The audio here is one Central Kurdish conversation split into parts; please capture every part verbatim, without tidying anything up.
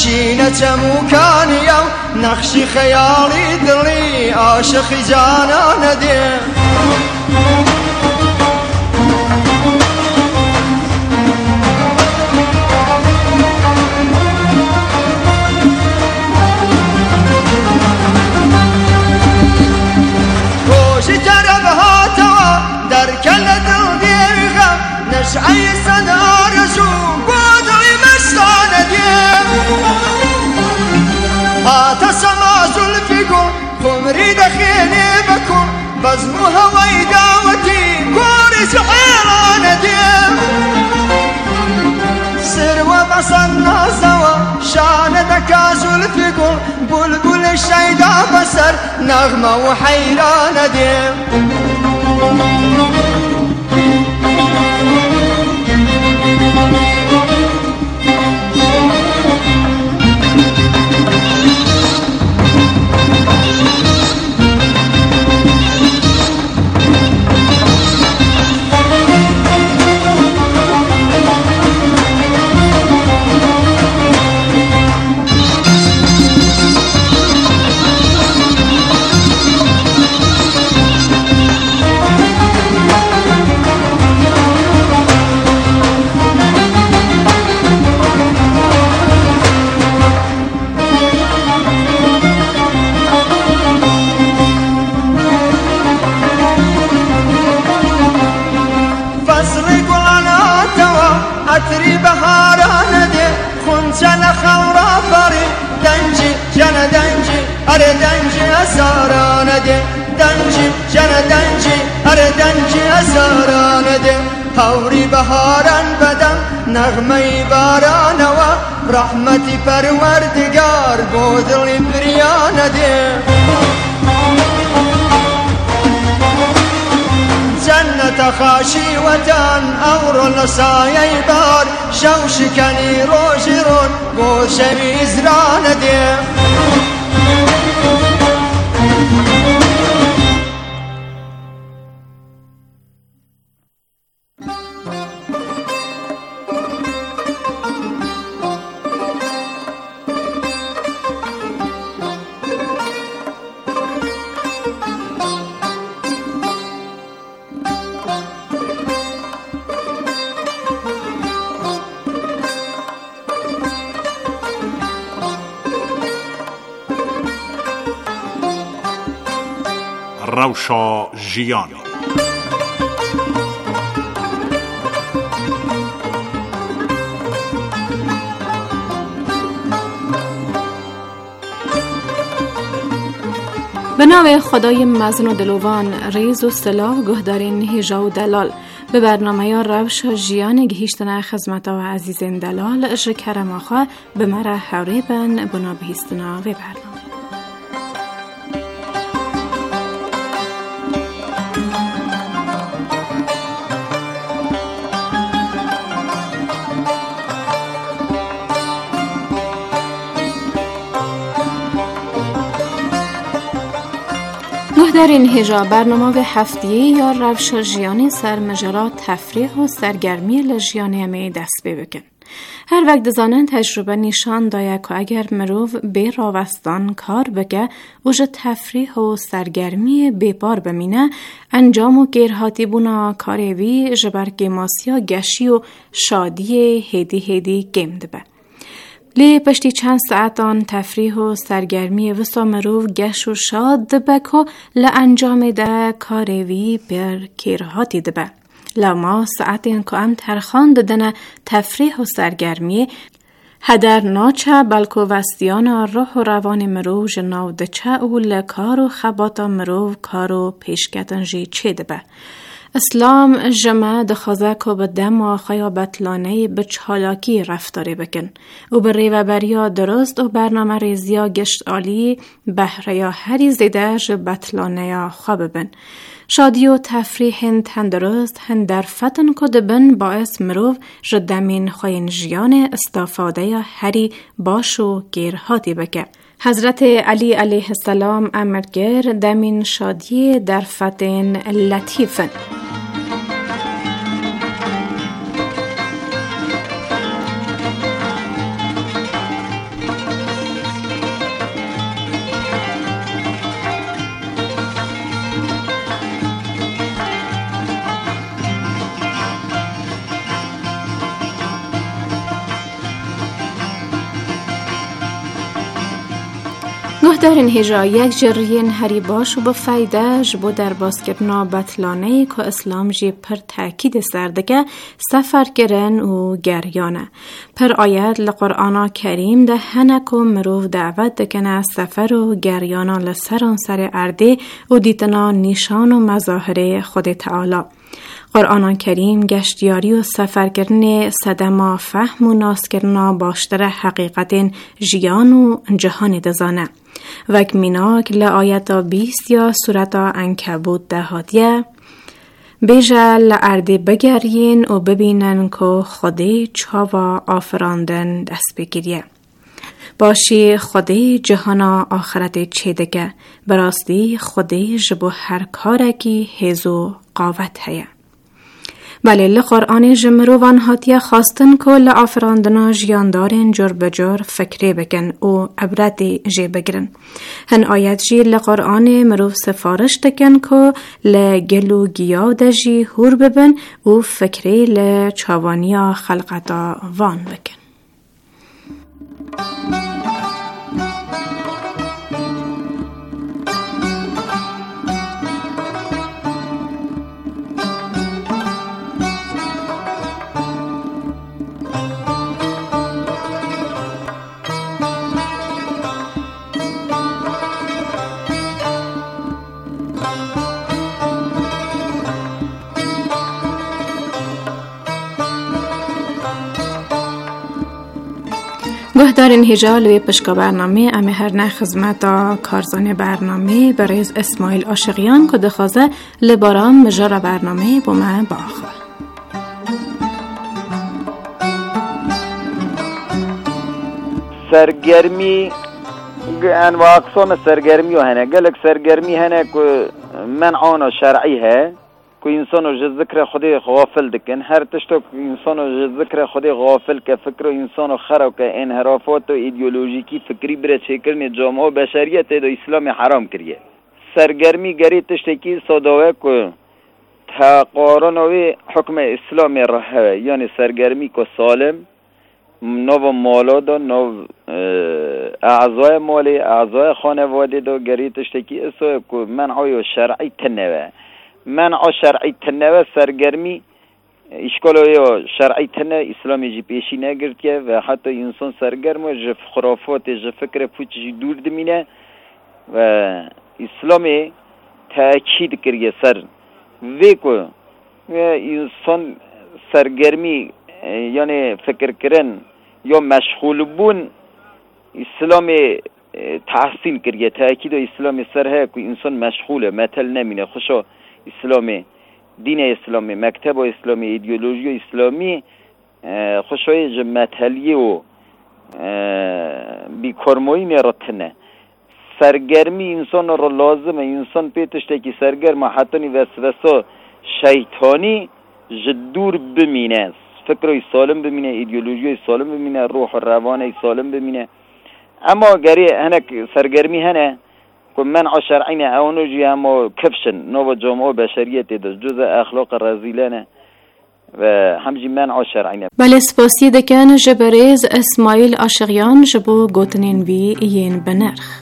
هرچی نچموکانی و نقشی خیالی دلی عاشقی جانان دی روشی طرف هاتوا در کل دل دیغم نشعی صدا رسو بودوی مستان دیم هاتا سما زلفی کن خمری دخینی بکن بزمو هوای دعوتی کوری سحیران دیم سر و بسن نازوا شان دکا زلفی کن بلبل شیدا بسر نغمه و حیران دیم عطری بهاران ده خونچل خورا فاری دنجی جن دنجی اره دنجی ازاران ده دنجی جن دنجی اره دنجی ازاران ده هوری بهاران بدم نغمه باران و رحمتی پروردگار بودلی بریان ده جنة خاشي وتان أور لصايا بار شوش كني روجرون بوشمي زران دي روشا ژیان به نام خدای مزن و دلوان ریز و سلاح گهدارین هیجا و دلال به برنامه یا روشا ژیان گهیشتن خدمت و عزیزین دلال اجر کرم آخوا به مره حوری بن بنا بهیستنا و برنامه در این هجا برنامه هفته‌ای یا روشا ژیانی سر مجرا تفریح و سرگرمی لژیانی همه دست بکن. هر وقت دزانن تجربه نشان داید که اگر مروف به راوستان کار بگه اوج تفریح و سرگرمی بپار بمینه انجام و گیرهاتی بونا کاروی جبر گماسیا گشی و شادی هیدی هیدی گمد به. لی پشتی چند ساعتان تفریح و سرگرمی وسا مروف گش و شاد دبکو لانجام ده کاروی پر کیرهاتی دبه. لما ساعتین که ام ترخان ددن تفریح و سرگرمی هدر ناچه بلکو وستیانا روح و روان مروف جناو دچه او لکار و خباتا مروف کارو پیشکتن جی چه دبه. اسلام جمع دخوازه که به دم و خیا بطلانه به چالاکی رفتاری بکن و به ریوبریا درست و برنامه ریزیا گشت آلی بهره یا هری زیده ج بطلانه یا خواب بن. شادی و تفریح تندرست هن در فتن کد بن باعث مروف جدمین خوین جیان استفاده یا هری باش و گیرهاتی بکن. حضرت علی علیه السلام امرگر دمین شادی در فتن لطیفن. دارین هجا یک جرین هری باش و با فایده جبو در باسکرنا بطلانه که اسلام جی پر تاکید سردگه سفر کرن و گریانه. پر آیت لقرآن کریم ده هنک و مروف دعوت دکنه سفر و گریانا لسران سر ارده و دیتنا نیشان و مظاهره خود تعالی. قرآن کریم گشتیاری و سفر کردن صدما فهم و ناس کردن باشتر حقیقت جیان و جهان دزانه. وک میناک لآیت بیست یا سورت عنکبوت دهاتیه بیجه لعرده بگرین و ببینن که خودی چاوا آفراندن دست بگیریه. باشی خودی جهانا آخرت چه دگه براستی خودی جبو هر کارکی هزو قاوت هیه. بله لقرآن جمروان هاتیه خواستن که لآفراندنا جیاندارین جر بجر فکری بکن و عبرتی جی بگرن. هن آیت جی لقرآن مروف سفارش دکن که لگلو گیا دجی هور ببن و فکری لچاوانیا خلقتا وان بکن. گوه دارین هجال و پشکا برنامه امی هر نه خزمتا کارزان برنامه بریز اسماعیل عاشقیان که دخوازه لباران مجار برنامه با من باخوا. سرگرمی انواع اقسام سرگرمی هنه گلک سرگرمی هنه که منعان شرعی هه که انسانو جز ذکر خودی غافل دکن هر تشتو که انسانو جز ذکر خودی غافل که فکر انسانو خراب که انحرافات و ایدئولوژیکی فکری بره چه کرنی جامعه بشریت دو اسلام حرام کریه. سرگرمی گری تشتکی صداوه که تقارنوی حکم اسلام رهوه یعنی سرگرمی که سالم نو مالا دا نو اعضای مالی اعضای خانواده دا گری تشتکی اسوه که منعای شرعی تنوه منع شرعی تنوه سرگرمی اشکالای شرعی تنه اسلامی جی پیشی نگرد و حتی انسان سرگرم و جف خرافات جف فکر پوچی دور دمینه و اسلامی تأکید کریه سر ویکو انسان سرگرمی یعنی فکر کرن یا مشغول بون اسلامی تحسین کریه تأکید اسلامی سر ہے که انسان مشغوله متل نمینه خوشا اسلامی دین اسلامی مکتب اسلامی ایدئولوژی اسلامی خوشای جمعتلی و بیکارمایی نراتنه سرگرمی انسان را لازمه انسان پیتشته که سرگرم حتی وسوسه شیطانی جدور بمینه فکر سالم بمینه ایدئولوژی سالم بمینه روح و روان سالم بمینه اما گری هنک سرگرمی هنه که منع شرعی اونو جی همو کفشن نو جامعه بشریت دست جز اخلاق رزیلانه و همجی منع شرعی. بله سپاسی دکن جبریز اسماعیل عاشقیان جبو گوتنین بی این بنرخ.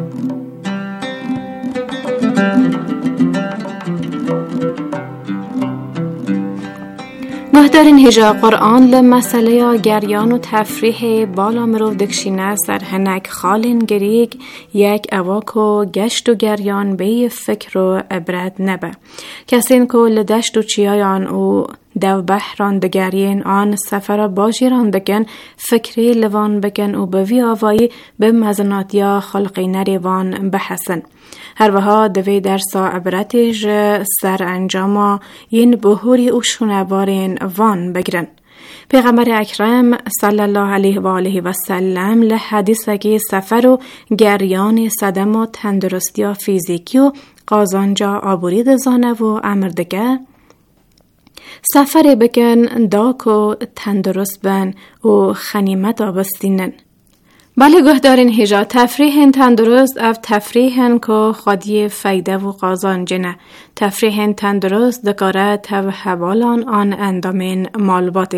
گهدارین هجا قرآن لمسئله گریان و تفریح بالا مروف دکشینه سر هنک خالین گریگ یک اواکو گشت و گریان به فکر و عبرت نبه. کسین که لدشت و چیایان و دو بحران دگرین آن سفر باشی راندکن فکری لوان بکن و به وی آوایی به مزناتیا خلقی نریوان بحسن. هر وها دوی درسا عبرتش سر انجاما ین بهوری و شنوارین وان بگرن. پیغمبر اکرم صلی الله علیه و آله و سلم لحدیثه که سفر و گریان صدم و تندرستی و فیزیکی و قازانجا آبوری دزانه و امردگه سفر بکن داک و تندرست بن و خنیمت آبستینن. بله گهدارین هجا تفریحن تندرست او تفریحن که خودی فیده و قازان جنه تفریحن تندرست دکاره تو حوالان آن اندامین مالباتی به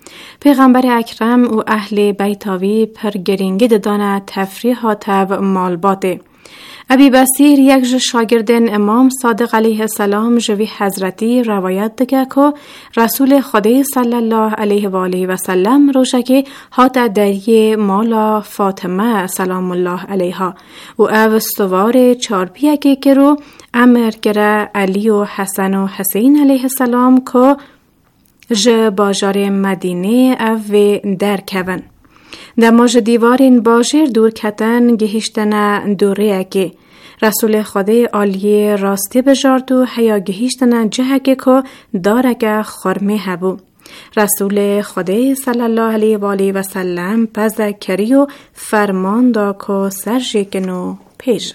پیغمبر اکرم و اهل بیتاوی پر گرینگی دانه تفریحات و مالباته. ابی بصیر یک شاگردن امام صادق علیه السلام جوی حضرتی روایت دکه که رسول خدا صلی الله علیه و آله و سلم روشکی هات دری مالا فاطمه سلام الله علیها و او استوار چارپیه که رو امر کره علی و حسن و حسین علیه السلام که ج باجار مدینه او در کون. دماج دیوارین باجر دور کتن گهیشتن دوره که رسول خدا عالیه راستی بجارد و حیا گهیشتن جهه که دارگه خرمه هبو. رسول خدا صلی الله علیه و آله و سلم پس کری و فرمان دا که سرجی کنو پیش.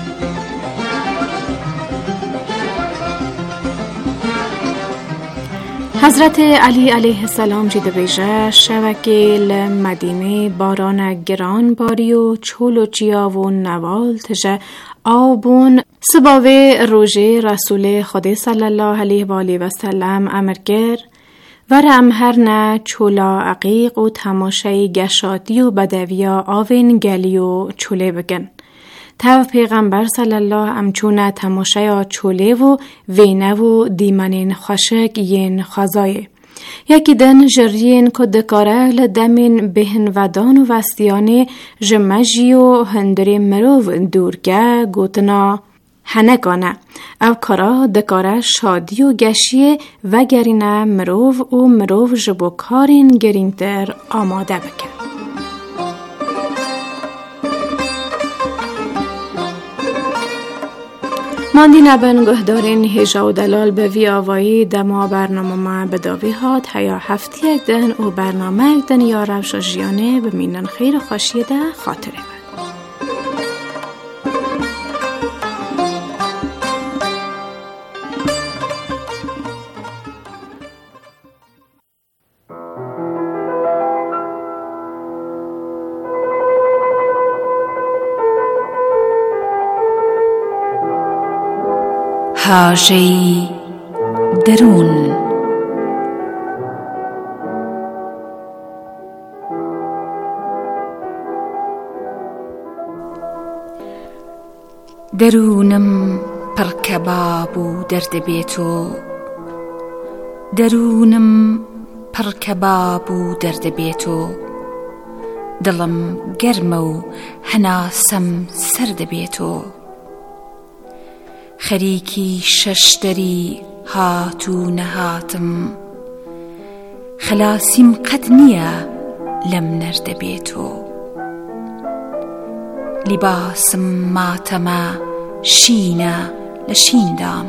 حضرت علی علیه السلام جیده بیجه شوکه لمدینه باران گران باری و چول و چیا و نوال تجه آبون سباوه روژه رسول خدا صلی الله علیه و آله و سلم امر کرد ورم هر نه چولا عقیق و تماشای گشاتی و بدویا آوین گلی و چوله بگن. تو پیغمبر صلی الله امچونه تماشای چوله و وینه و دیمنین خشک ین خزایه. یکی دن جرین که دکاره لدمین بهن ودان و وستیانه جمجی و هندری مروف دورگه گوتنا هنگانه. او کارا دکاره شادی و گشیه و گرینه مروف و مروف جبو کارین گرینتر آماده بکن. ماندی نبن گهدارین هجا و دلال به وی آوایی دما برنامه ما بداوی هات هیا هفتی یک دن و برنامه یک دن یا روش جیانه بمینن خیر خوشیه ده خاطره بر. حاجی درون درونم پر کباب و درد بیتو درونم پر کباب و درد بیتو دلم گرم و هناسم سرد بیتو خریکی ششتری هاتو نهاتم خلاسیم قد نیه لم نرد بیتو لباسم ماتما شینه لشیندام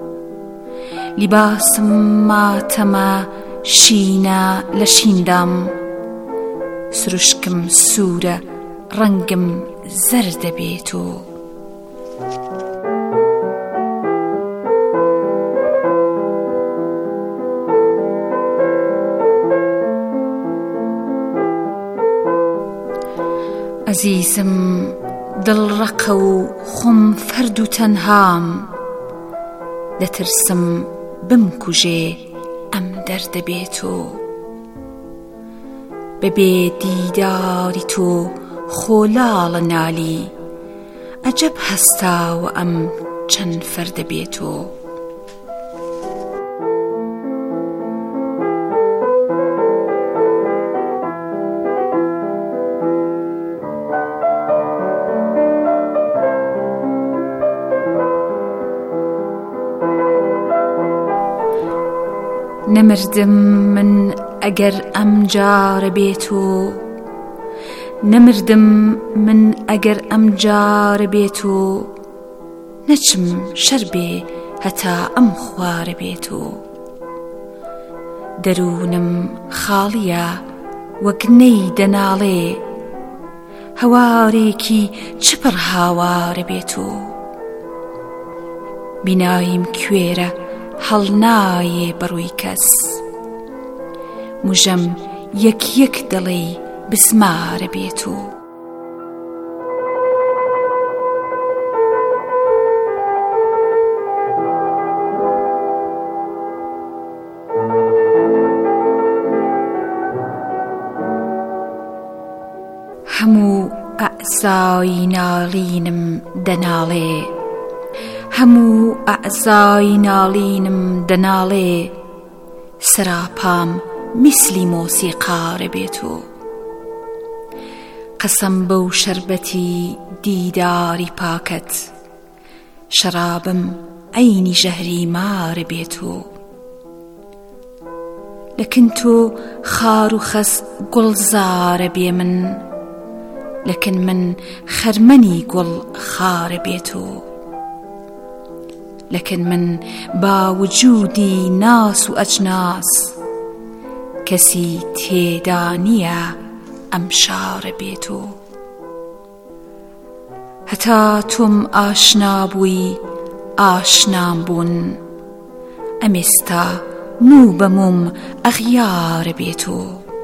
لباسم ماتما شینه لشیندام سرشکم سوره رنگم زرد بیتو عزیزم دل رقو خم فرد تنهام دترسم بمکوجه ام درد بیتو ببی دیداری تو خولال نالی عجب هستا و ام چند فرد بیتو نمردم من اگر ام جار بیتو نمردم من اگر ام جار بیتو نچم شربی هتا ام خوار بیتو درونم خالیا وگنی دنالی هواری کی چپر هاوار بیتو بینایم کویره هل نای بروی کس مجم یک یک دلی بسمار بیتو ئەعزای ناڵینم دەناڵێ هەموو ئەعزای ناڵینم دەناڵێ سراپام میسلی مۆسیقارە بێتۆ قەسەم بەو شەربەتی دیداری پاکەت شەرابم عەینی ژەهری مارە بێتۆ لەکن تۆ خار و خەس گوڵزارە بێ من لەکن من خەرمەنی گوڵ خارە بێتۆ لەکن من با وجودی ناس و ئەجناس کەسی تێدا نییە ئەم شارە بێتۆ هەتا تۆم ئاشنا بووی ئاشنام بوون ئەمێستا موو بە موم ئەغیارە بێتۆ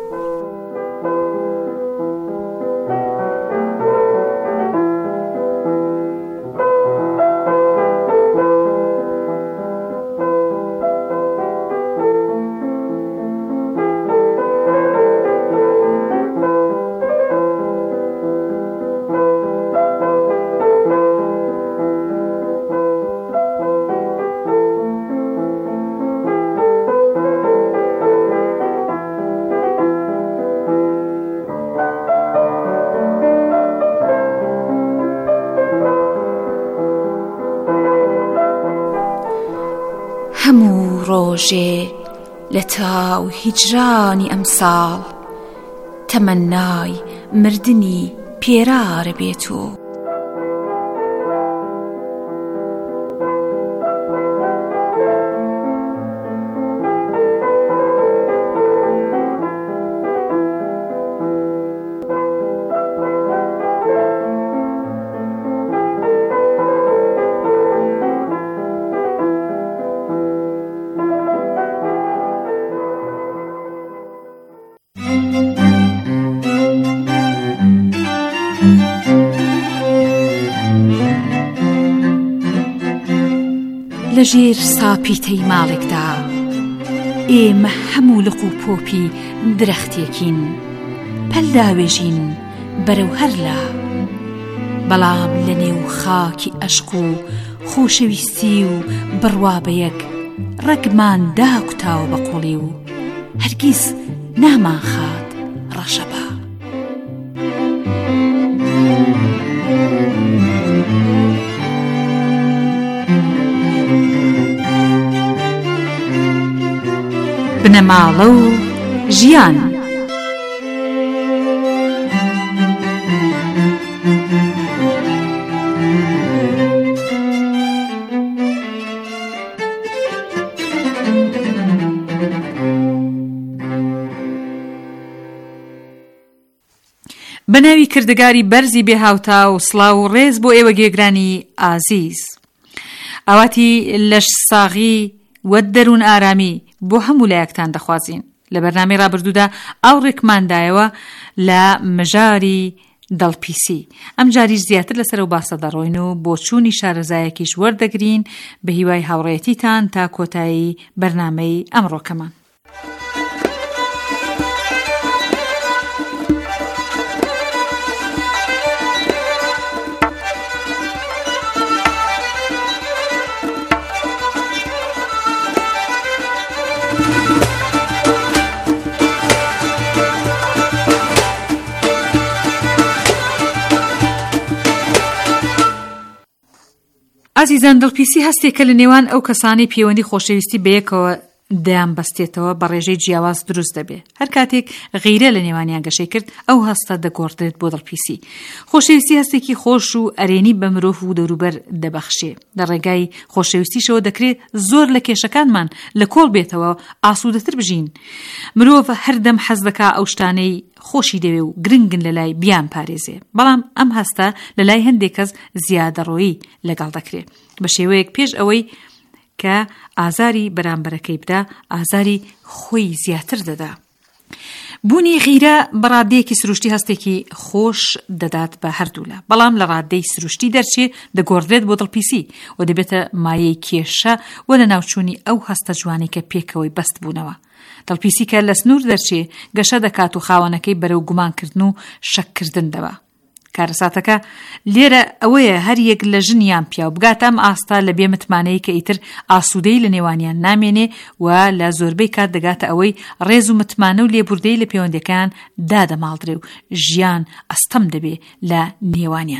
هەموو ڕۆژێ لە تاو هیجرانی ئەمساڵ تەمەنای مردنی پێرارە بێتۆ لەژێر ساپیتەی ماڵێکدا ئێمە هەموو لق و پۆپی درەختێکین پەلداوێژین بەرەو هەرلا بەڵام لە نێو خاکی عەشق و خۆشەویستی و بڕوابەیەک ڕەگمان داکوتاوە بە قوڵی و هەرگیز نامان خات ڕەشەبا بنەماڵە و ژیان بەناوی کردگاری بەرزی بێهاوتا و سڵاو و ڕێز بۆ ئێوە گێگرانی ئازیز ئاواتی لەش ساغی وە دەروون ئارامی بۆ هەموو لایەکتان دەخوازین لە بەرنامەی ڕابردوودا ئاوڕێکماندایەوە لە مژاری دڵپیسی ئەم جاریش زیاتر لەسەر و باسە دەڕۆین و بۆ چوونی شارەزایەکیش وەردەگرین بە هیوای هاوڕێتیتان تا کۆتایی بەرنامەی ئەمڕۆکەمان. ئازیزان دڵپیسی هەستێکە لە نێوان ئەو کەسانی پەیوەندی خۆشەویستی بەیەکەوە دەیان بەستێتەوە بە ڕێژەی جیاواز دروست دەبێ. هەر کاتێک غیرە لە نێوانیان گەشەی کرد ئەو هەستە دەگۆڕدرێت بۆ دڵپیسی. خۆشەویستی هەستێکی خۆش و ئەرێنی بە مرۆڤ و دەوروبەر دەبەخشێ. لە ڕێگای خۆشەویستیشەوە دەکرێت زۆر لە کێشەکانمان لە کۆڵ بێتەوە ئاسوودەتر بژین. مرۆڤ هەردەم حەز دەکا ئەو شتانەی خۆشی دەوێ و گرنگن لە لای بیان پارێزێ. بەڵام ئەم هەستە لە لای هەندێک کەس زیادەڕۆیی لەگەڵ دەکرێت بە شێوەیەک پێش ئەوەی کە ئازاری بەرامبەرەکەی بدا ئازاری خۆی زیاتر دەدا. بوونی غیرە بە ڕادەیەکی سروشتی هەستێکی خۆش دەدات بە هەردوولا، بەڵام لە ڕادەی سروشتی دەرچێ دەگۆڕدرێت بۆ دڵپیسی و دەبێتە مایەی کێشە و لە ناوچوونی ئەو هەستە جوانی کە پێکەوەی بەست بوونەوە. دڵپیسی کە لە سنوور دەرچێ گەشە دەکات و خاوەنەکەی بەرەو گومانکردن و شەککردن دەبا. کارەساتەکە لێرە ئەوەیە هەر یەک لە ژنیان پیا و بگاتە ئەم ئاستا لە بێ متمانەی کە ئیتر ئاسوودەی لە نێوانیان نامێنێ و لە زۆربەی کات دەگاتە ئەوەی ڕێز و متمانە و لێبوردەی لە پەیوەندەکان دادەماڵدرێ و ژیان ئەستەم دەبێ لە نێوانیان.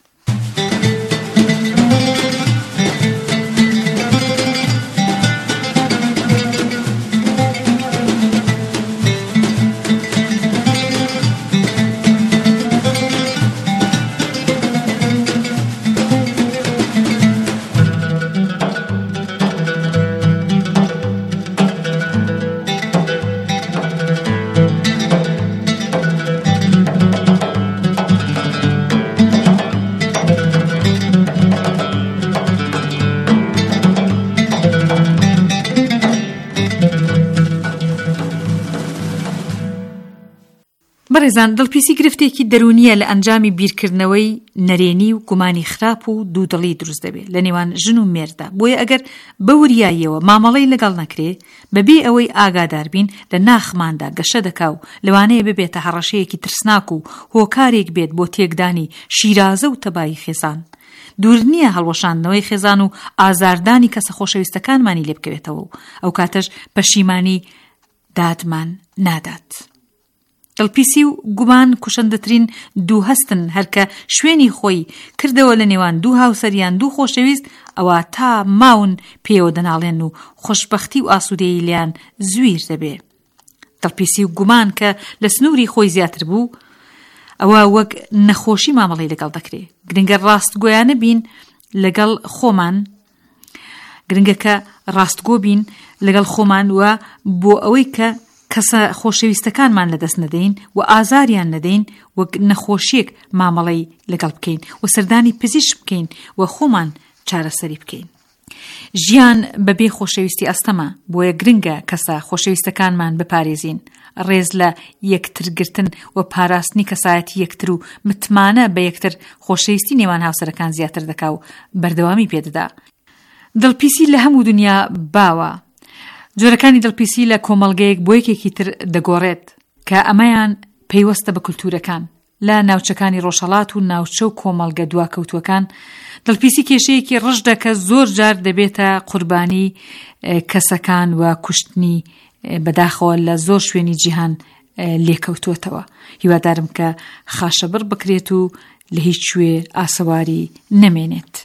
بەڕێزان دڵپیسی گرفتێکی دەرونیە لە ئەنجامی بیرکردنەوەی نەرێنی و گومانی خراپ و دوودڵی دروست دەبێت لە نێوان ژن و مێردا. بۆیە ئەگەر بە وریاییەوە مامەڵەی لەگەڵ نەکرێ بەبێ ئەوەی ئاگادار بین لە ناخماندا گەشە دەکا و لەوانەیە ببێتە هەڕەشەیەکی ترسناک و هۆکارێک بێت بۆ تێکدانی شیرازە و تەبایی خێزان. دوور نییە هەڵوەشاندنەوەی خێزان و ئازاردانی کەسە خۆشەویستەکانمانی لێ بکەوێتەوە و ئەو کاتەش پەشیمانی دادمان نادات. دڵپیسی و گومان کوشندەترین دوو هەستن هەرکە شوێنی خۆی کردەوە لە نێوان دوو هاوسەریان دوو خۆشەویست ئەوە تا ماون پێوە دەناڵێن و خۆشبەختی و ئاسوودەیی لیان زویر دەبێ. دڵپیسی و گومان کە لە سنووری خۆی زیاتر بوو ئەوە وەک نەخۆشی مامەڵەی لەگەڵ دەکرێ. گرنگە ڕاستگۆیانە بین لەگەڵ خۆمان، گرنگەکە ڕاستگۆ بین لەگەڵ خۆمان وە بۆ ئەوەی کە کەسە خۆشەویستەکانمان لەدەست نەدەین و ئازاریان نەدەین وەک نەخۆشیەک مامەڵەی لەگەڵ بکەین و سەردانی پزیشک بکەین و خۆمان چارەسەری بکەین. ژیان بەبێ خۆشەویستی ئەستەمە، بۆیە گرنگە کەسە خۆشەویستەکانمان بپارێزین، ڕێز لە یەکترگرتن و پاراستنی کەسایەتی یەکتر و متمانە بە یەکتر خۆشەویستی نێوان هاوسەرەکان زیاتر دەکا و بەردەوامی پێدەدا. دڵپیسی لە هەموو دنیا باوە. جۆرەکانی دڵپیسی لە کۆمەڵگەیەک بۆ یەکێکی تر دەگۆڕێت کە ئەمەیان پەیوەستە بە کولتورەکان. لە ناوچەکانی ڕۆژهەڵات و ناوچە و کۆمەڵگە دواکەوتوەکان دڵپیسی کێشەیەکی ڕژدە کە زۆر جار دەبێتە قوربانی کەسەکان و کوشتنی بەداخەوە لە زۆر شوێنی جیهان لێکەوتوەتەوە. هیوادارم کە خاشەبڕ بکرێت و لە هیچ شوێ ئاسەواری نەمێنێت.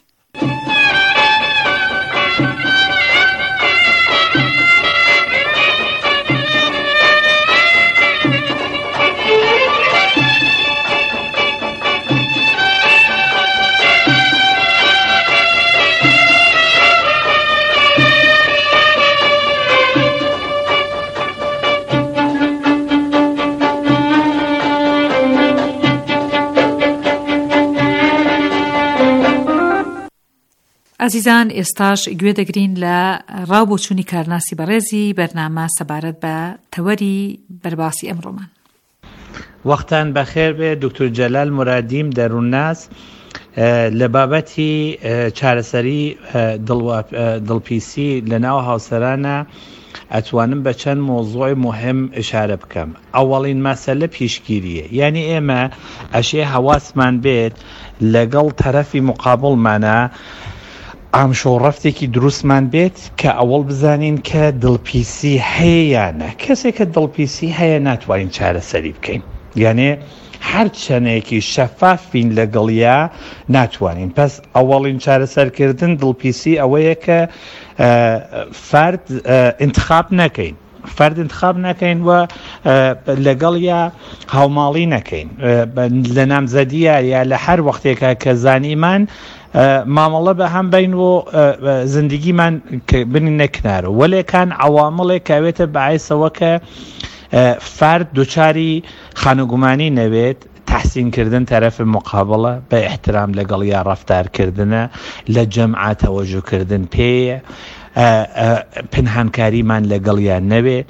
عزیزان، ئێستاش گوێ دەگرین لە ڕاوبۆچوونی کارناسی بەڕێزی بەرنامە سەبارەت بە تەوەری بەرباسی ئەمڕۆمان. وەختان بەخێر بێ. دکتۆر جەلال مرادیم دەروونناس لە بابەتی چارەسەری دڵپیسی لە ناو هاوسەرانە ئەتوانم بە چەند مۆزوعی مهم ئشارە بکەم. ئەوەڵین مەسەلە پیشگیریە، یعنی ئێمە ئەشێ هەواسمان بێت لەگەڵ تەرەفی مقابڵمانە ئامشۆڕەفتێکی دروستمان بێت کە ئەوەڵ بزانین کە دڵپیسی هەیە یانە. کەسێک کە دڵپیسی هەیە ناتوانین چارەسەری بکەین، یعنی هەر چەنێکی شەفافین لەگەڵیا ناتوانین. پس ئەوەڵین چارەسەرکردن دڵپیسی ئەوەیە کە فرد انتخاب نەکەین، فرد انتخاب نەکەین و لەگەڵ یا هاوماڵی نەکەین لە نامزەدیە یا لە هەر وەختێکە کە زانیمان مامەڵە بە هەم بین و زندگیمان بنی نەکنارە. وەلێکان عوامڵێک کاوێتە بەعیسەوە کە فرد دوچاری خانوگومانی نەوێت، تحسینکردن تەرەف مقابڵە بە احترام لەگەڵ یا ڕەفتارکردنە، لە جەمعە تەوەجوکردن پێیە، پنهانکاریمان لەگەڵیان نەوێ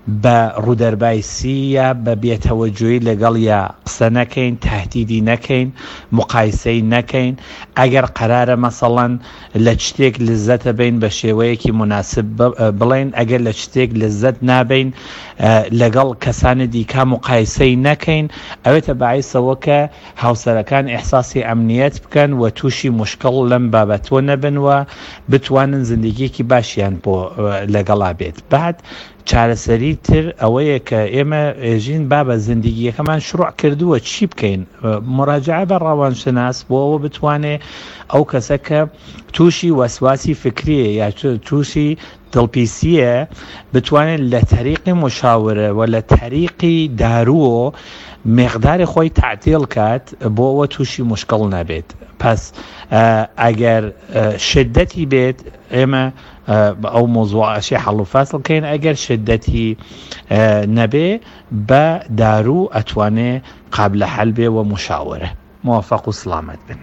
بە ڕوودەربایسی یا بە بێتەوەجوی لەگەڵ یا قسە نەکەین، تهدیدی نەکەین، مقایسەی نەکەین. ئەگەر قەرارە مەسەڵەن لە شتێک لەزەتە بین بە شێوەیەکی مناسب بڵێن، ئەگەر لە شتێک لەزەت نابین لەگەڵ کەسانی دیکە مقایسەی نەکەین، ئەوێتە باعیسەوە کە هاوسەرەکان ئێحساسی ئەمنیەت بکەن و تووشی مشکڵ لەم بابەتۆ نەبنوە، بتوانن زندگیەکی باشیان بۆ لەگەڵا بێت. بعد چارەسەری تر ئەوەیە کە ئێمە ئێژین با بە زندگیەکەمان شروع کردووە چی بکەین؟ مراجعە بە ڕاوانشناس بۆ ئەوە بتوانێت ئەو کەسە کە تووشی وەسواسی فکریە یا تووشی دڵپیسیە بتوانێت لە تەریقی مشاورە و لە تەریقی دارووە مقداری خۆی تعتیل کات بۆ ئەوە تووشی مشکڵ نەبێت. پس ئەگەر شدەتی بێت ئێمە ئەو مۆزوعەشی حەڵ و فاسڵ کەین، ئەگەر شدەتی نەبێ بە دارو ئەتوانێ قابل حەل بێ و مشاورە. موفق و سلامت بن.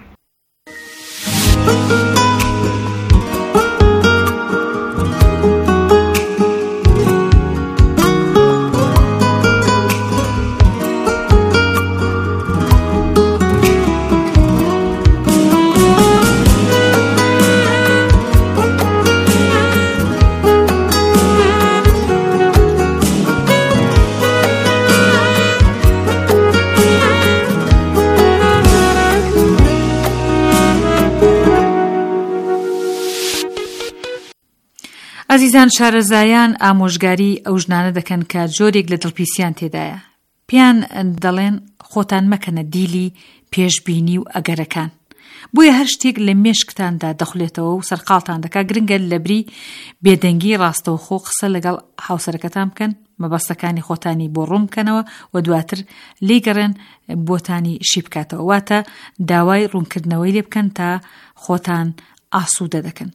ئازیزان، شارەزایان ئامۆژگاری ئەو ژنانە دەکەن کە جۆرێک لە دڵپیسیان تێدایە. پیان دەڵێن خۆتان مەکەنە دیلی پێشبینی و ئەگەرەکان، بۆیە هەر شتێک لە مێشکتاندا دەخولێتەوە و سەرقاڵتان دەکا. گرنگە لەبری بێدەنگی ڕاستەوخۆ قسە لەگەڵ هاوسەرەکەتان بکەن، مەبەستەکانی خۆتانی بۆ ڕوون بکەنەوە و دواتر لێگەڕێن بۆتانی شی بکاتەوە، واتە داوای ڕوونکردنەوەی لێ بکەن تا خۆتان ئاسوودە دەکەن.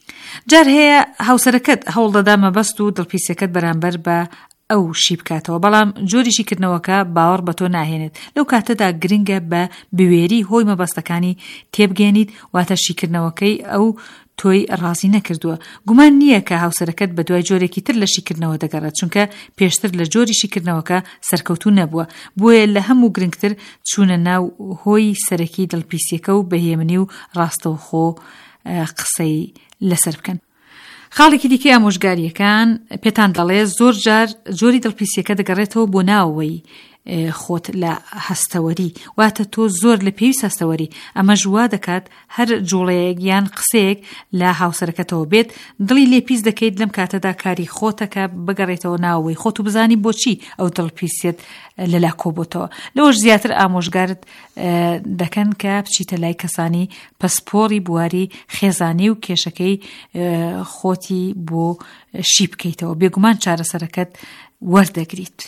جار هەیە هاوسەرەکەت هەوڵ دەدا مەبەست و دڵپیسەکەت بەرامبەر بە ئەو شی بکاتەوە، بەڵام جۆریشی کردنەوەکە باوەڕ بە تۆ ناهێنێت. لەو کاتەدا گرنگە بە بوێری هۆی مەبەستەکانی تێبگەێنیت، واتە شیکردنەوەکەی ئەو تۆی ڕازی نەکردووە. گومان نییە کە هاوسەرەکەت بە دوای جۆرێکی تر لە شیکردنەوە دەگەڕێت، چونکە پێشتر لە جۆری شیکردنەوەکە سەرکەوتوو نەبووە. بۆیە لە هەموو گرنگتر چوونە ناو هۆی سەرەکی دڵپیسیەکە و بەهێمنی و ڕاستەوخۆ قسەی لەسەر بکەن. خاڵێکی دیکەی ئامۆژگاریەکان پێتان دەڵێ زۆر جار جۆری دڵپیسیەکە دەگەڕێتەوە بۆ ناوەوەی خۆت لە هەستەوەری، واتە تۆ زۆر لە پێویست هەستەوەری. ئەمە ژوا دەکات هەر جوڵەیەک یان قسەیەک لە هاوسەرەکەتەوە بێت، دڵی لێپیس دەکەیت لەم کاتەدا کاری خۆتەکە بگەڕێتەوە ناوەوەی خۆت و بزانی بۆچی ئەو دڵپیسیت لەلا کۆبووتەوە. لەوەش زیاتر ئامۆژگارت دەکەن کە بچیتە لای کەسانی پەسپۆڕی بواری خێزانی و کێشەکەی خۆتی بۆ شی بکەیتەوە. بێگومان چارەسەرەکەت وەردەگریت.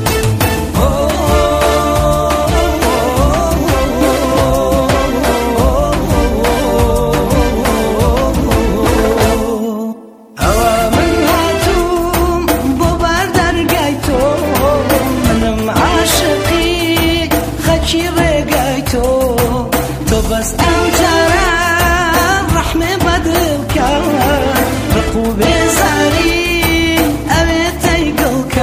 Oh جرى رحمة بدلك رقوب زارين أبيت يقلك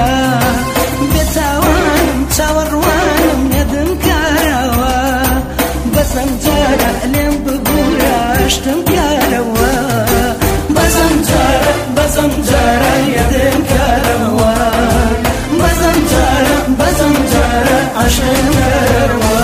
بتوان توروان يدم كاروا بسم جرى لين بقورا اشتم كاروا بسم جرى بسم جرى يدم كاروا بسم جرى بسم جرى عشان كاروا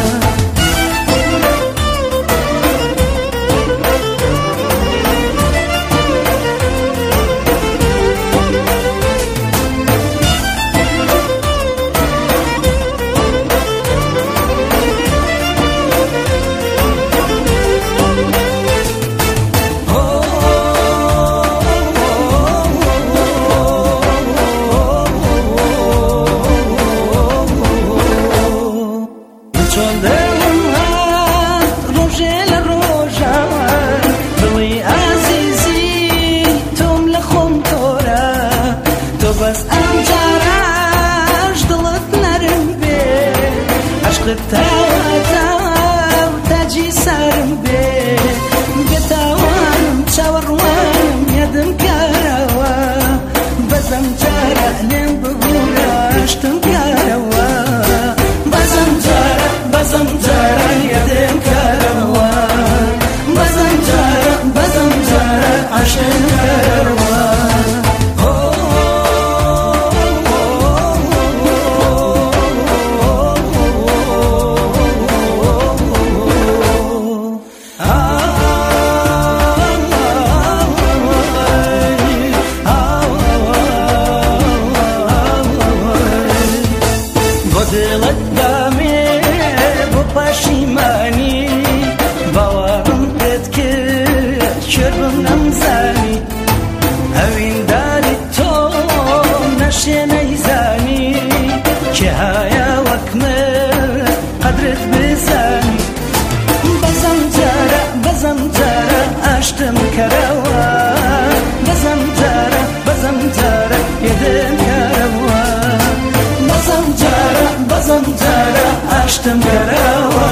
اشتم كراوة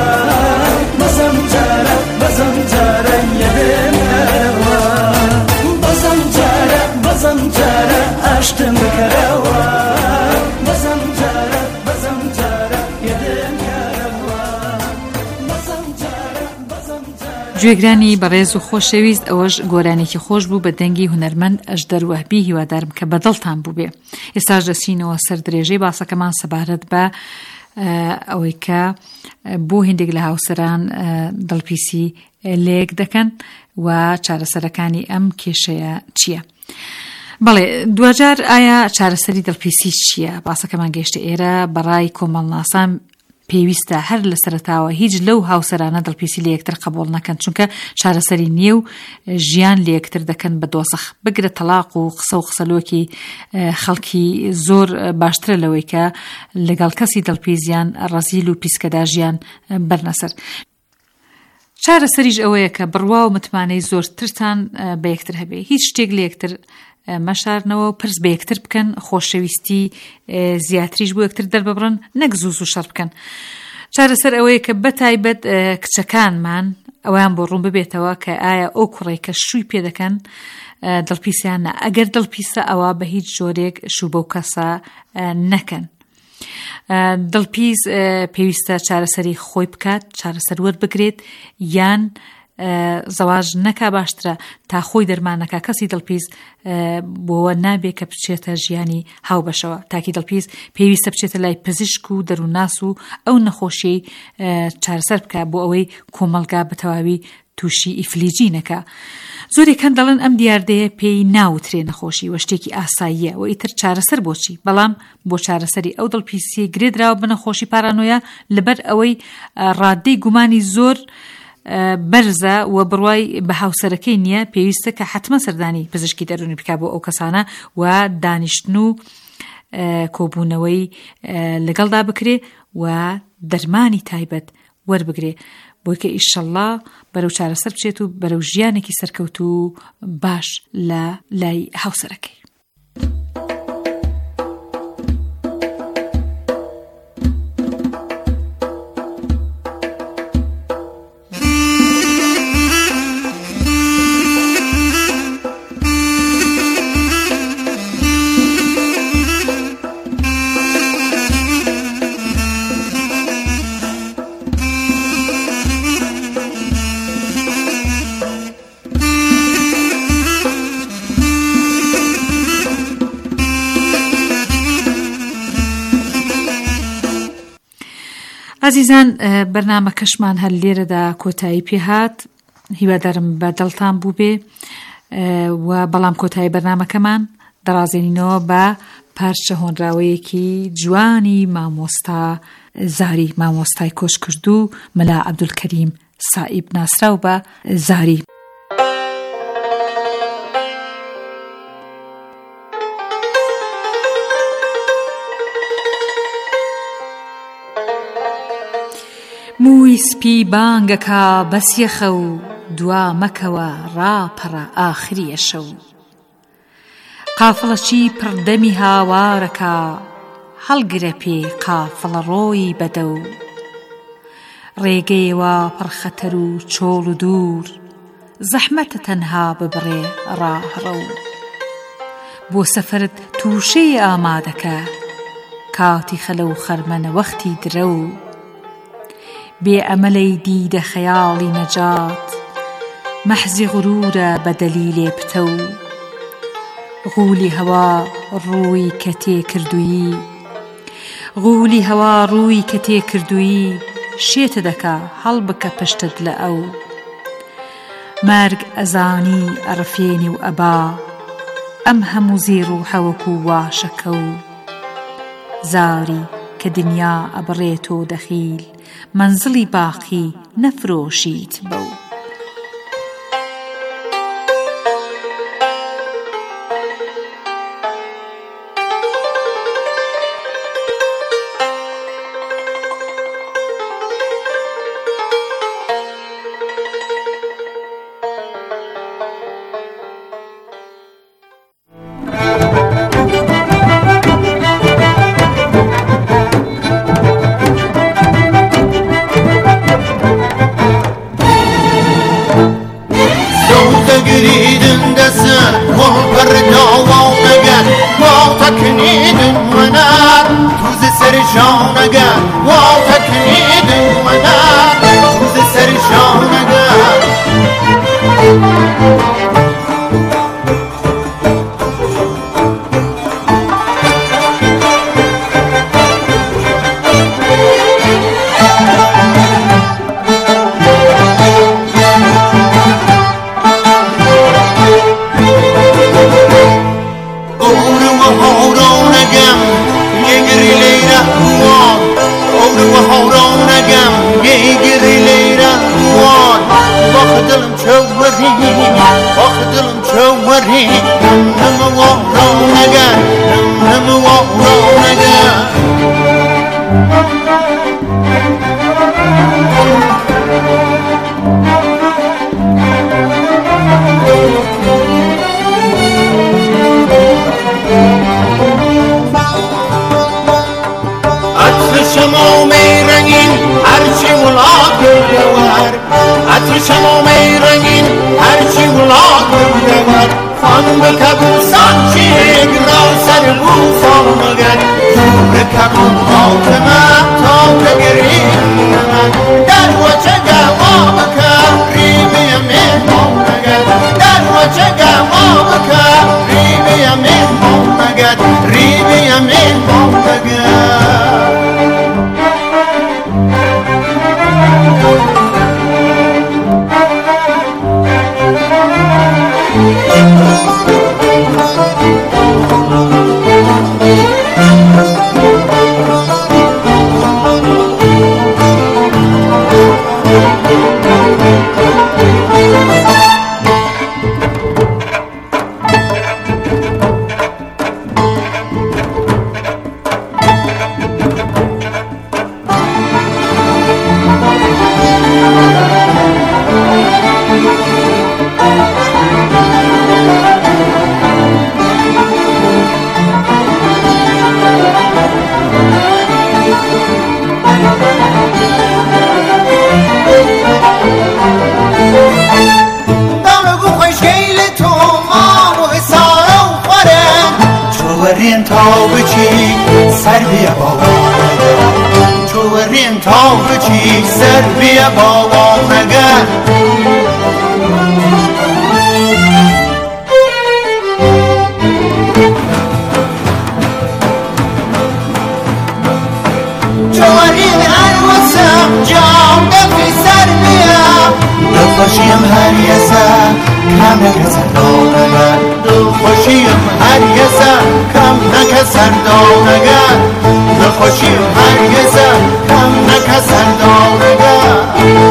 بزم جارة بزم جارة يدم كراوة بزم جارة بزم جارة اشتم كراوة بزم جارة بزم جارة يدم كراوة بزم جارة بزم جارة. گوێگرانی بەڕێز و خۆشەویست ئەوەش گۆرانێکی خۆش بوو بە دەنگی هونەرمەند ئەژدەر وەهبی هیوادارم کە بەدڵتان بوو بێ. ئێستاش دەچینەوە سەر درێژەی باسەکەمان سەبارەت بە ئەوەی کە بۆ هێندێک لە هاوسەران دڵپیسی لێک دەکەن و چارەسەرەکانی ئەم کێشەیە چییە. بەڵێ دوجار ئایا چارەسەری دڵپیسی چییە؟ باسەکەمان گەیشتە ئێرە بەڕای کۆمەڵناسان پێویستە هەر لە سەرەتاوە هیچ لەو هاوسەرانە دڵپیسی لە یەکتر قبول نەکەن، چونکە چارەسەری نییە و ژیان لە یەکتر دەکەن بە دۆزەخ. بگرە تەلاق و قسە و قسەلۆکی خەڵکی زۆر باشترە لەوەی کە لەگەڵ کەسی دڵپیزیان ڕەزیل و پیسکەدا ژیان بەرنەسەر. چارەسەریش ئەوەیە کە بڕوا و متمانەی زۆرترتان بە یەکتر هەبێ، هیچ شتێک لە یەکتر مەشارنەوە پرس بە یەکتر بکەن، خۆشەویستی زیاتریش بۆ یەکتر دەرببڕن، نەک زوو و شەڕ بکەن. چارەسەر ئەوەیە کە بەتایبەت کچەکانمان ئەویان بۆ ڕوون ببێتەوە کە ئایا ئەو کوڕی کە شووی پێ دەکەن دڵپیسیانە، ئەگەر دڵپیسە ئەوە بە هیچ جۆرێک شوو بەو کەسە نەکەن. دڵپیس پێویستە چارەسەری خۆی بکات، چارەسەر وەربگرێت، یان زەواژ نەکا باشترە تا خۆی دەرمانەکە کەسی دڵپیز بۆوە نابێ کە بچێتە ژیانی هاوبەشەوە. تاکی دڵپیز پێویستە بچێتە لای پزیشک و دەرووناس و ئەو نەخۆشیەی چارەسەر بکە بۆ ئەوەی کۆمەلگا بە تەواوی تووشی ئیفلیجی نەکە. زۆرێکان دەڵێن ئەم دیاردەیە پێی ناوترێ نەخۆشی وە شتێکی ئاساییە و ئیتر چارەسەر بۆچی، بەڵام بۆ چارەسەری ئەو دڵپیسی گرێدراوە بە نەخۆشی پارانۆیە لەبەر ئەوەی ڕادەی گومانی زۆر بەرزە و بڕوای بە هاوسەرەکەی نییە، پێویستە کە حتممە سەردانی پزیشکی دەرونی بکا بۆ ئەو کەسانە و دانیشتن و کۆبوونەوەی لەگەڵدا بکرێ و دەرمانی تایبەت وەربگرێ بۆی کە ئیشەڵڵا بەرەو چارەسەر بچێت و بەرەو ژیانێکی سەرکەوت و باش لە لای هاوسەرەکەی. ئازیزان بەرنامە کەشمان هەر لێرەدا کۆتایی پێهات هیوادارم بە دڵتان بوو بێ و بەڵام کۆتایی بەرنامەکەمان دەڕازێنینەوە بە پارچە هۆنراوەیەکی جوانی مامۆستا زاری مامۆستای کۆشکردو مەلا عەبدولکەریم سائیب ناسراو بە زاری. مووی سپی بانگەکە بەسیەخە و دوا مەکەوە ڕاپەڕە ئاخریە شەو قافڵەچی پڕدەمی هاوارەکە هەڵگرە پێ قافڵە ڕۆی بەدە و ڕێگەیەوە پڕخەتەر و چۆڵ و دوور زەحمەتە تەنها ببڕێ ڕاهڕە و بۆ سەفەرت تووشەی ئامادەکە کاتی خەلە و خەرمەنە وەختی درە و بێ ئەمەلەی دیدە خەیاڵی نەجات مەحزی غرورە بە دەلیلێ پتە و غولی هەوا ڕووی کە تێ کردویی غولی هەوا ڕووی کە تێ کردویی شێتە دەکا هەڵبکە پشتت لە ئەو مەرگ ئەزانی ئەڕفێنی و ئەبا ئەم هەموو زیر و حەوەک و واشەکە و زاری کە دنیا ئەبڕێتۆ دەخیل منزڵی باقی نەفرۆشیت بەو جوارين الوسط یسا کم نکسر دانگر دل خوشیم هر یسا کم نکسر دانگر دل خوشیم هر یسا کم نکسر دانگر.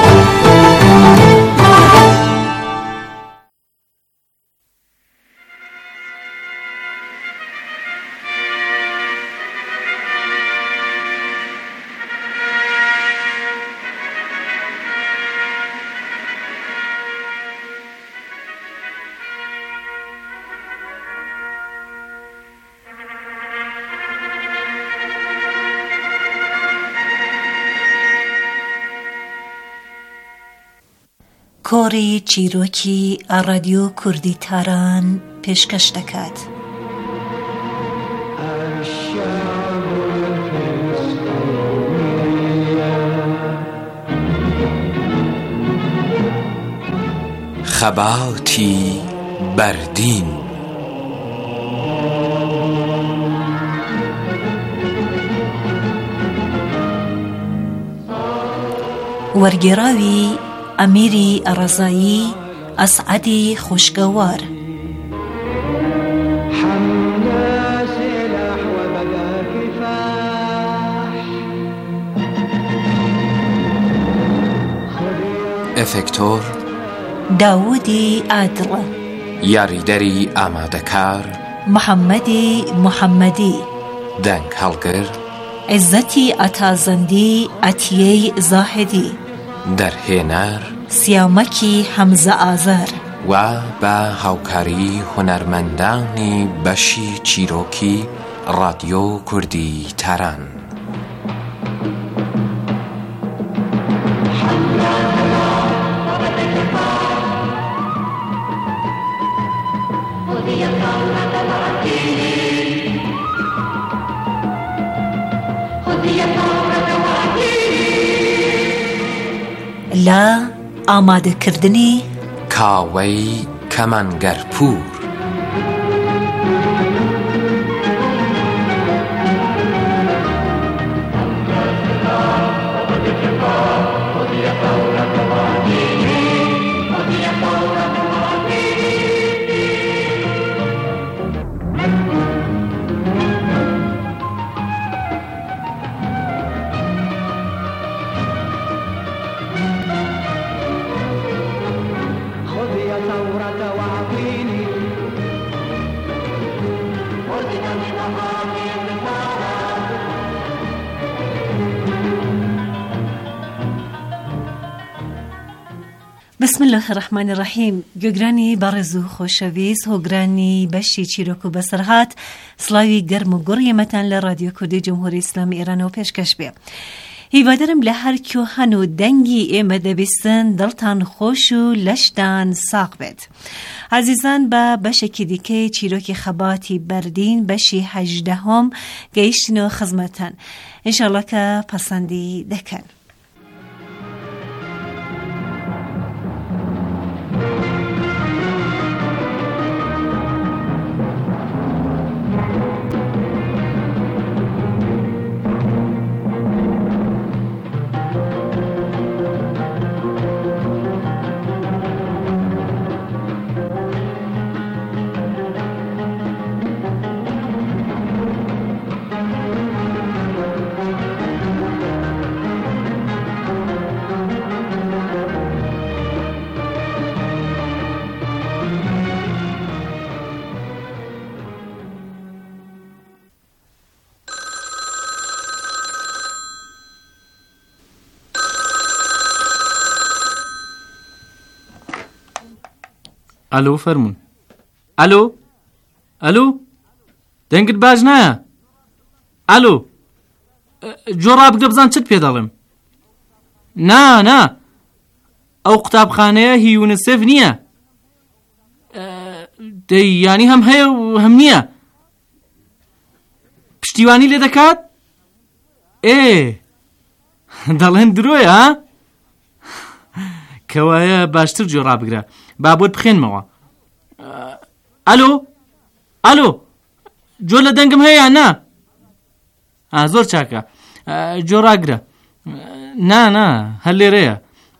کۆڕی چیرۆکی رادیۆ کوردی تاران پێشکەش دەکات. خەباتی بەردین وەرگێڕاوی ئەمیری ئەڕەزایی ئەسعەدی خوشگەوار. ئەفێکتۆر داوودی ئادڵە. یاریدەری ئامادەکار محەممەدی محەممەدی. دەنگ هەڵگر عیزەتی ئەتازەندی ئەتیەی زاهدی. دەرهێنەر سیامەکی حەمزە ئازار و بە هاوکاری هونەرمەندانی بەشی چیرۆکی رادیۆ کوردی تاران. لە ئامادەکردنی کاوەی کەمانگەرپوور. بسم الله الرحمن الرحیم. گوگرانی بەڕێز و خۆشەویست هۆگرانی بەشی چیرۆک و بەسەرهات، سڵاوی گەرم و گوڕیەمەتان لە رادیۆ کوردی جمهوری ئیسلامی ئێرانەوە پێشکەش بێ. هیوادارم لە هەر کێوهەن و دەنگی ئێمە دەبیستن دڵتان خۆش و لەشتان ساق بێت. عزیزان، بە بەشێکی دیکەی چیرۆکی خەباتی بەردین بەشی هەژدەهۆم گەیشتنەوە خزمەتان. ئینشاءڵڵا کە پەسەندی دەکەن. ئەلۆ فەرموون. ئەلۆ ئەلۆ دەنگت باش نایە. ئەلۆ جۆڕا بگە بزان چت پێ دەڵێم. نا نا ئەو قوتابخانەیە هی یونسێف نییە. دەی یانی هەم هەیە و هەم نییە. پشتیوانی لێ دەکات؟ ئێ دەڵێن درۆیە ها؟ کەوایە باشتر جۆڕا بگرە با بۆت بخێنمەوە. ئەلۆ ئەلۆ جۆ لە دەنگم هەیە نا؟ زۆر چاکە جۆڕاگرە. نا نا هەر لێرەیە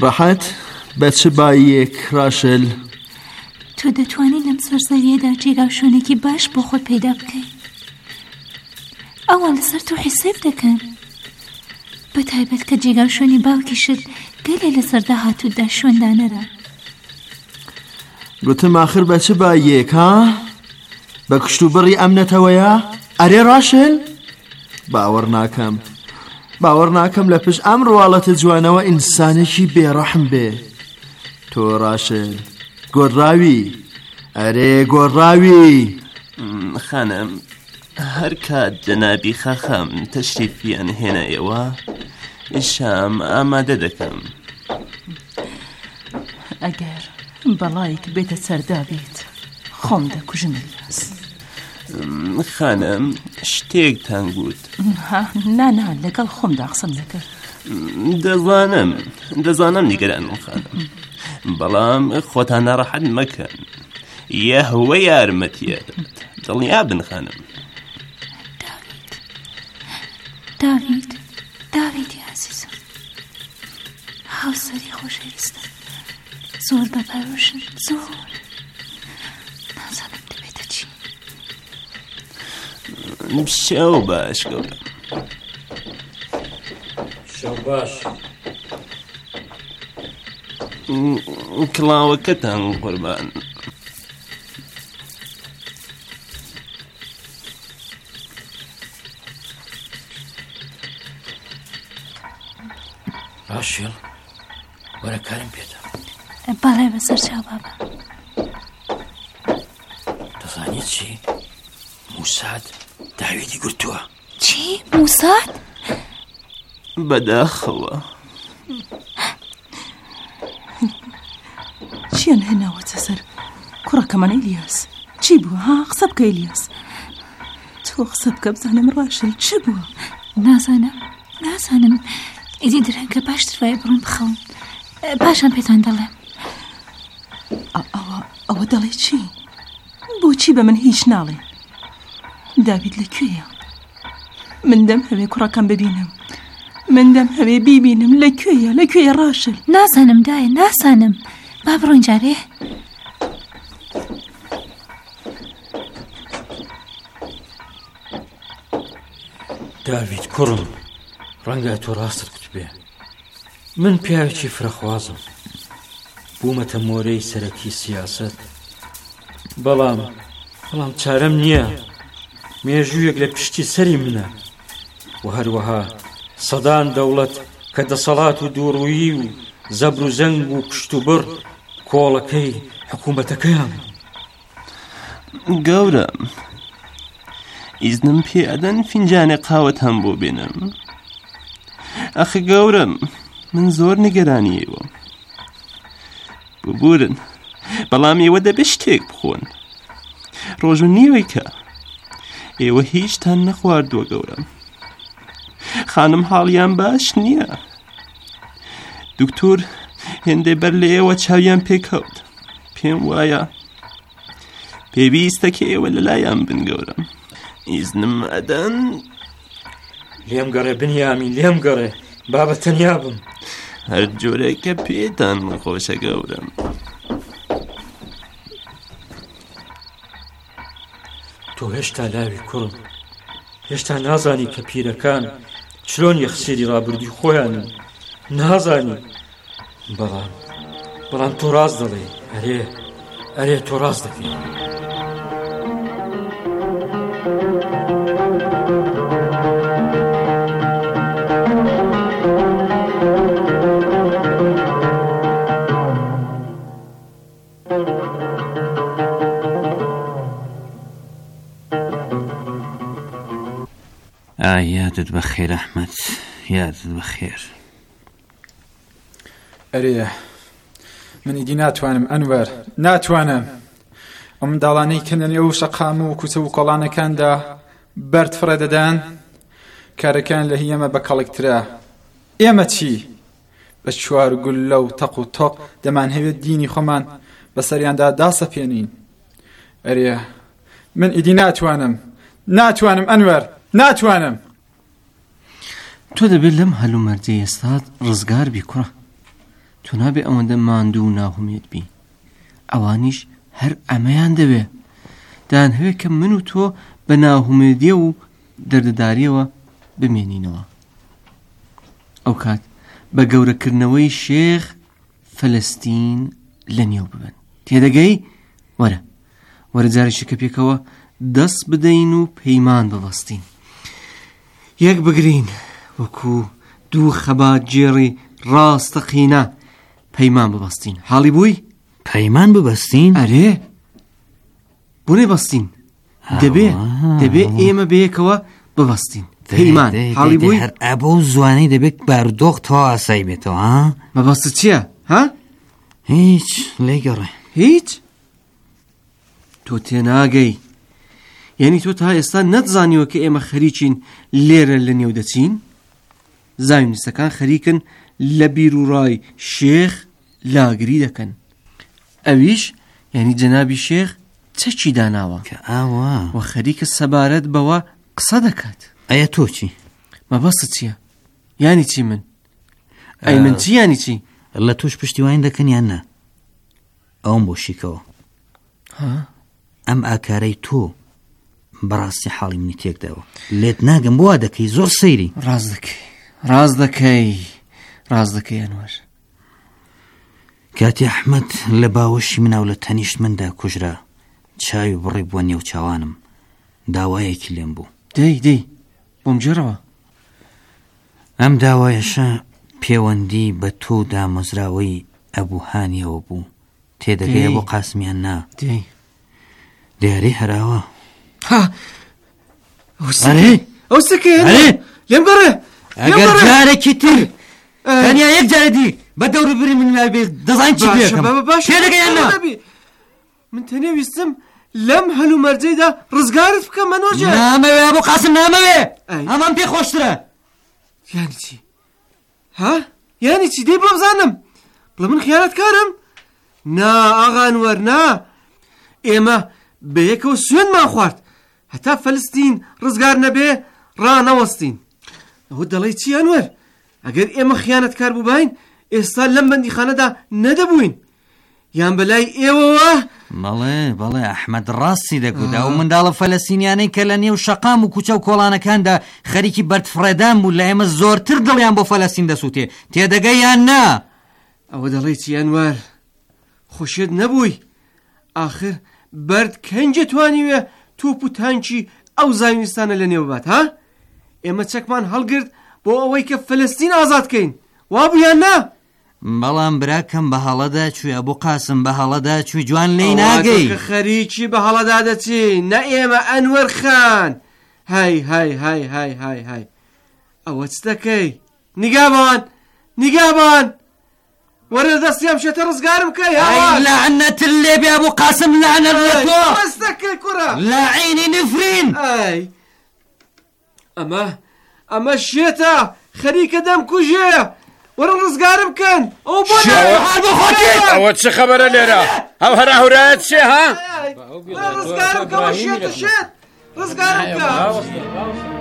ڕەحەت بە چ بایەک ڕاشل؟ تۆ دەتوانی لەم سەرزەویەدا جێگا و شوێنێکی باش بۆ خۆت پەیدا بکەیت. ئەوە لەسەر تۆ حیساب دەکەن، بە تایبەت کە جێگا و شوێنی باوکیشت گەلێ لەسەردا هاتوودا شوێندانەرە. گوتم ئاخر بە چ بایەک ها؟ بە کشت و بڕی ئەم نەتەوەیە؟ ئەرێ ڕاشل؟ باوەڕ ناکەم باوەڕ ناکەم لە پشت ئەم ڕواڵەتە جوانەوە ئینسانێکی بێڕەحم بێ. تۆ ڕاشل گۆڕاوی، ئەرێ گۆڕاوی. خانم هەر کات جەنابی خاخام تەشریفیان هێنایەوە ئیشام ئامادە دەکەم. ئەگەر بەڵایەک بێتە سەردا بێت خۆم دەکوژم. ئیلیاس خانم شتێکتان گوت؟ نانا لەگەڵ خۆمدا قسەم دەکرد. دەزانم دەزانم نیگەرانم خانم، بەڵام خۆتان ناڕەحەت مەکەن، یەهوە یارمەتیە دڵنیا بن خانم. داوید داویدی عزیزم، هاوسەری خۆشەویستم، زۆر بەپەرۆشن، زۆر نازانم دەبێتە چی. شەو باش گەورە، شەو باش. کڵاوەکەتان قوربان. ڕاشێڵ وەرە کارم پێدا. بەڵێ بەسەر چاو بابە. دەزانیت چی؟ موساد داویدی گرتووە. چی؟ موساد؟ بەداخەوە چیان هێناوەتە سەر کوڕەکەمان ئیلیاس؟ چی بووە ها؟ قسە بکە ئیلیاس، تۆ قسە بکە بزانم ڕاشل چی بووە. نازانم نازانم ئیدی درەنگە باشتر وای بڕۆم بخەوم، پاشان پێتان دەڵێم. ئەوە ئەوە دەڵێ چی؟ بۆچی بە من هیچ ناڵێ؟ داوید لەکوێیە؟ من دەم هەوێ کوڕەکەم ببینم، من دەم هەوێ بیبینم. لەکوێیە لەکوێیە ڕاشل؟ نازانم دایە نازانم. با بڕۆین جارێ. داوید کوڕم، ڕەنگە تۆ ڕاستت گوتبێ. من پیاوێکی فرەخوازم، بوومەتە مۆرەی سەرەکی سیاست، بەڵام بەڵام چارەم نییە. مێژوویەک لە پشتی سەری منە و هەروەها سەدان دەوڵەت کە دەسەڵات و دووڕوویی و زەبر و زەنگ و کشت و بڕ کۆڵەکەی حکوومەتەکەیان. گەورە ئیزنم پێ ئەدەن فینجانێ قاوەت هەم بۆ بێنم. ئەخ گەورم من زۆر نیگەرانیەوە. ببورن بەڵام ئێوە دەبێت شتێک بخۆن. ڕۆژ و نیوەی کە ئێوە هیچتان نەخواردووە گەورم. خانم حاڵیان باش نییە. دکتۆر هێندێ بەر لە ئێوە چاویان پێکەوت. پێم وایە پێویستە کە ئێوە لەلایەن بن گەورم. ئیزنم ئەدەن. لێم گەڕێ بنیامین، لێم گەڕێ، با بە تەنیا بم. هەر جۆرێکە پێتان خۆشە گەورم. تۆ هێشتا لاوی کوڕم، هێشتا نازانی کە پیرەکان چلۆن یەخسێری ڕابردوی خۆیانن، نازانی. بەڵام بەڵام تۆ ڕاست دەڵێ. ئەرێ ئەرێ تۆ ڕاست دەکەی. یادت بەخێر ئەحمەد، یادت بەخێر. ئەرێ من ئیدی ناتوانم ئەنوەر، ناتوانم. ئەو منداڵانەی کە لەنێو شەقام و کوچە و کۆڵانەکاندا بەرد فڕێ دەدان کارەکان لە هی ئێمە بەکەڵێکترا. ئێمە چی؟ بە چوار گول لەو تەق و تۆق دەمانهەوێت دینی خۆمان بەسەریاندا داسەپێنین. ئەرێ من ئیدی ناتوانم، ناتوانم ئەنوەر، ناتوانم. تۆ دەبێت لەم هەلومەرجەی ئێستات ڕزگار بی کوڕە. تو نابێ ئەوەندە ماندوو و ناهومێت بی. ئەوانیش هەر ئەمەیان دەوێ دان هەوێ کە من و تۆ بە ناهومێدیە و دەردەداریەوە بمێنینەوە. ئەو کات بە گەورەکردنەوەی شێخ فەلەستین لە نێو ببن. تێدەگەی؟ وەرە وەرە جارێکی پێکەوە دەست بدەین و پەیمان ببەستین، یەک بگرین وەکو دوو خەبات جێڕی ڕاستەقینە پەیمان ببەستین. حاڵی بووی؟ پەیمان ببەستین؟ ئەرێ بۆنێ بەستین. دەبێ دەبێ ئێمە بەیەکەوە ببەستین پەیمان. حاڵی بووی؟ هەر ئەبە و زوانەی دەبێت بارودۆخ تەوا ئاسایی بێتەوە. ها مەبەستت چییە؟ ها هیچ لێ گەڕێ. هیچ؟ تۆ تێناگەی، یعنی تۆ تا ئێستا نەتزانیوە کە ئێمە خەریکین لێرە لە نێو دەچین؟ زایونیستەکان خەریکن لە بیر و ڕای شێخ لاگری دەکەن. ئەویش یعنی جەنابی شێخ چەکی داناوە کە ئاوا وە خەریکە سەبارەت بەوە قسە دەکات. ئەیە تۆ چی؟ مەبەستت چییە؟ یانی چی من؟ ئەی من چی یانی چی؟ لە تۆش پشتیوانی دەکەن یان نا؟ ئەوم بۆ شیکەوە. ئەم ئاکارەی تۆ بەڕاستی حاڵی منی تێکداوە، لێت ناگەم بۆ وا دەکەی زۆر سەیری. ڕاز دەکەی ڕاز دەکەی ڕاز دەکەی ئەنوەر. کاتی ئەحمەد لە باوەشی مناو لە تەنیشت مندا کوژرا، چاوی بڕی بووە نێو چاوانم، داوایەکی لێم بوو. دەی دەی بۆم جێڕەوە. ئەم داوایەشە پەیوەندی بە تۆ دامەزراوەی ئەبووهانیەوە بوو. تێدەگەیە بۆ قاسمیان نا؟ دەی دیاری هەراوە. ها ئەرێ ئەو سکێن لێم گەڕێ. ئەگەر جارێکی تر تەنیا یەک جارە دی بە دەور بری من بێ دەزانین چی بێکەم. تێدەگەیان نا؟ من تەنێویستم لەم هەلو مەرجەیدا ڕزگارت بکەم مەنۆرجە. نامەوێ بۆ قاسم نامەوێ، ئەمان پێ خۆشترە. یانی چی؟ ها یانی چی؟ دەی بۆ بزانم بڵێ من خیانەتکارم؟ نا ئاغا ئەنوەر نا، ئێمە بەیەکەوە سوێنمان خوارد هەتا فەلستین ڕزگار نەبێ ڕانەوەستین. ئەوە دەڵێی چی ئەنوەر؟ ئەگەر ئێمە خیانەتکار بووباین ئێستا لەم بەندیخانەدا نەدەبووین یان بەلای ئێوەوە؟ بەڵێ بەڵێ ئەحمەد ڕاستی دەگوت. ئەو منداڵە فەلەستینیانەی کە لە نێو شەقام و کوچە و کۆڵانەکاندا خەریکی بەردفڕێدان بوو لە ئێمە زۆرتر دڵیان بۆ فەلەستین دەسووتێ. تێدەگەی یان نا؟ ئەوە دەڵێی چی ئەنوەر؟ خۆشیت نەبووی؟ ئاخر بەرد کەنجە توانیوێ توپ و تانکی ئەو زایونیستانە لە نێو بات؟ ها ئێمە چەکمان هەڵگرت بۆ ئەوەی کە فەلەستین ئازادکەین، وابوو یان نا؟ بەڵام براکەم بە هەڵەدا چوویە بۆ قاسم بە هەڵەدا چووی جوان لێی ناگەی. خەریکی بە هەڵەدا دەچین نە ئێمە ئەنوەر خان. های های های های های های ئەوە چ دەکەی؟ نیگابان نیگابان وەرە دەستیام شێتە ڕزگارم کەی. لعنەت لێ بێ بۆ قاسم، لعنەت لە تۆ. بەس دەکەی کوڕە لاعینی نفرین. ئەی ئەمە ئەمە شێتە خەریکە دەم کوژێ، وەرە ڕزگارم کەن. ئەو بۆ ئەوە چه خەبەرە لێرە؟ ئەو هەرا هەورایەت چێ؟ ها ڕزگارم کەمە شێتە شێت ڕزگارم کە.